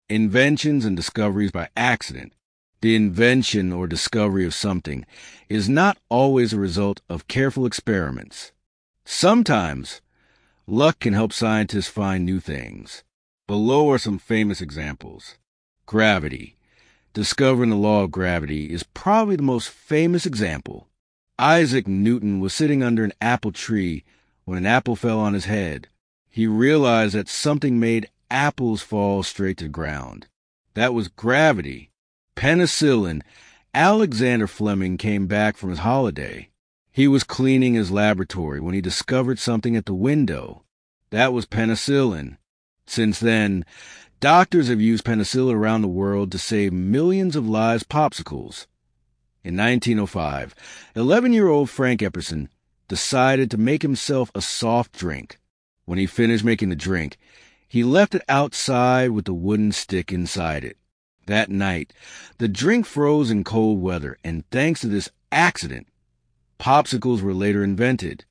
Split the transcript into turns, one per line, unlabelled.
Inventions and discoveries by accident. The invention or discovery of something is not always a result of careful experiments. Sometimes, luck can help scientists find new things. Below are some famous examples. Gravity. Discovering the law of gravity is probably the most famous example. Isaac Newton was sitting under an apple tree when an apple fell on his head. He realized that something made apples fall straight to the ground. That was gravity. Penicillin. Alexander Fleming came back from his holiday. He was cleaning his laboratory when he discovered something at the window. That was penicillin. Since then, doctors have used penicillin around the world to save millions of lives popsicles. In 1905, 11-year-old Frank Epperson decided to make himself a soft drink. When he finished making the drink, he left it outside with the wooden stick inside it. That night, the drink froze in cold weather, and thanks to this accident, popsicles were later invented.